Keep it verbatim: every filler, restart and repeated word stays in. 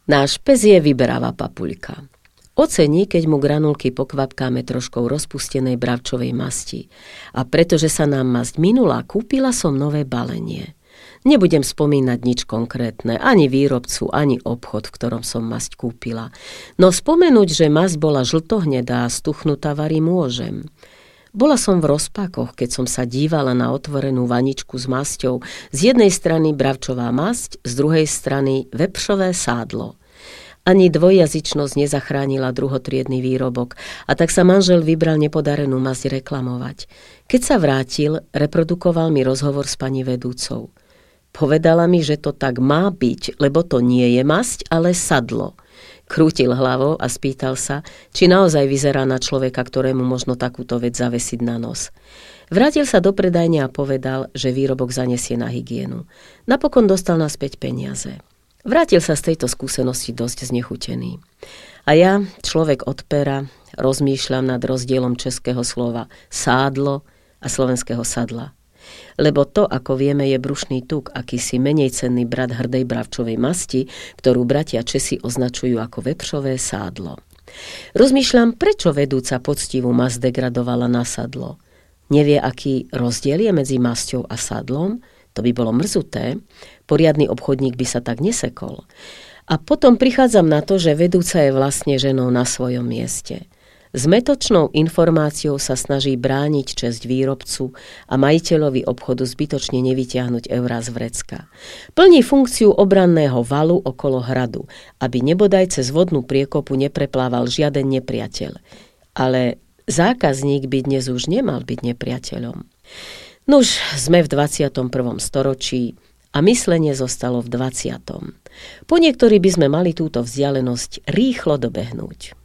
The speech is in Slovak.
Náš pes je vyberavá papuľka. Ocení, keď mu granulky pokvapkáme troškou rozpustenej bravčovej masti. A pretože sa nám masť minula, kúpila som nové balenie. Nebudem spomínať nič konkrétne, ani výrobcu, ani obchod, v ktorom som masť kúpila. No spomenúť, že masť bola žltohnedá a stuchnutá, vari môžem. Bola som v rozpakoch, keď som sa dívala na otvorenú vaničku s masťou. Z jednej strany bravčová masť, z druhej strany vepšové sádlo. Ani dvojjazyčnosť nezachránila druhotriedny výrobok a tak sa manžel vybral nepodarenú masť reklamovať. Keď sa vrátil, reprodukoval mi rozhovor s pani vedúcou. Povedala mi, že to tak má byť, lebo to nie je masť, ale sadlo. Krútil hlavou a spýtal sa, či naozaj vyzerá na človeka, ktorému možno takúto vec zavesiť na nos. Vrátil sa do predajne a povedal, že výrobok zanesie na hygienu. Napokon dostal naspäť peniaze. Vrátil sa z tejto skúsenosti dosť znechutený. A ja, človek od pera, rozmýšľam nad rozdielom českého slova sádlo a slovenského sadla. Lebo to, ako vieme, je brušný tuk, akýsi menej cenný brat hrdej bravčovej masti, ktorú bratia Česi označujú ako vepšové sádlo. Rozmýšľam, prečo vedúca poctivú masť degradovala na sadlo. Nevie, aký rozdiel je medzi masťou a sadlom? To by bolo mrzuté. Poriadny obchodník by sa tak nesekol. A potom prichádzam na to, že vedúca je vlastne ženou na svojom mieste. Zmetočnou informáciou sa snaží brániť česť výrobcu a majiteľovi obchodu zbytočne nevyťahnuť eurá z vrecka. Plní funkciu obranného valu okolo hradu, aby nebodaj cez vodnú priekopu nepreplával žiaden nepriateľ. Ale zákazník by dnes už nemal byť nepriateľom. Nuž, sme v dvadsiatom prvom storočí a myslenie zostalo v dvadsiatom Po niektorí by sme mali túto vzdialenosť rýchlo dobehnúť.